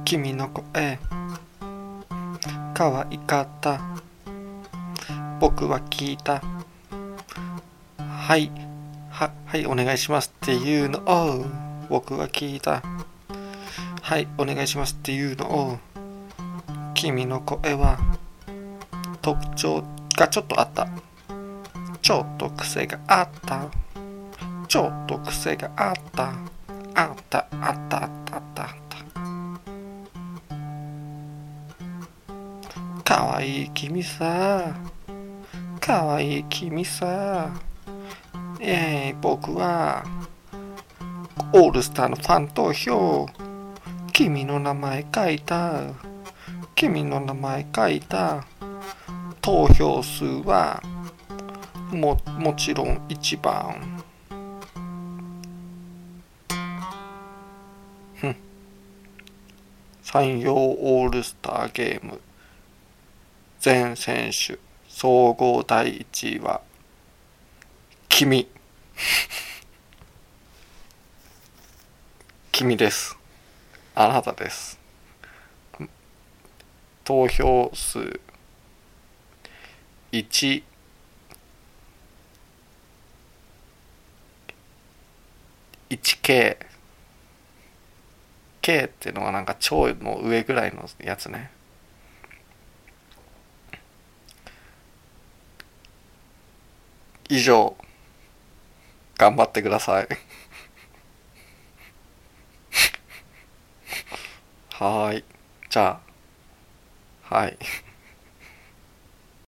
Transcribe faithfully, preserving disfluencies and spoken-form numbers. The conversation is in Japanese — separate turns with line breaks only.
君の声可愛かった。僕は聞いた。はいははいお願いしますっていうのを僕は聞いた。はいお願いしますっていうのを君の声は特徴がちょっとあった。ちょっと癖があった。ちょっと癖があった。あったあったあったあったあった。かわいい君さ。かわいい君さ。えー、僕はオールスターのファン投票。君の名前書いた。君の名前書いた。投票数はももちろん一番。ふん。山陽オールスターゲーム全選手総合第一位は君君です。あなたです。投票数いち いちケー K っていうのはなんか超の上ぐらいのやつね。以上、頑張ってください。はーい。じゃあ、はい。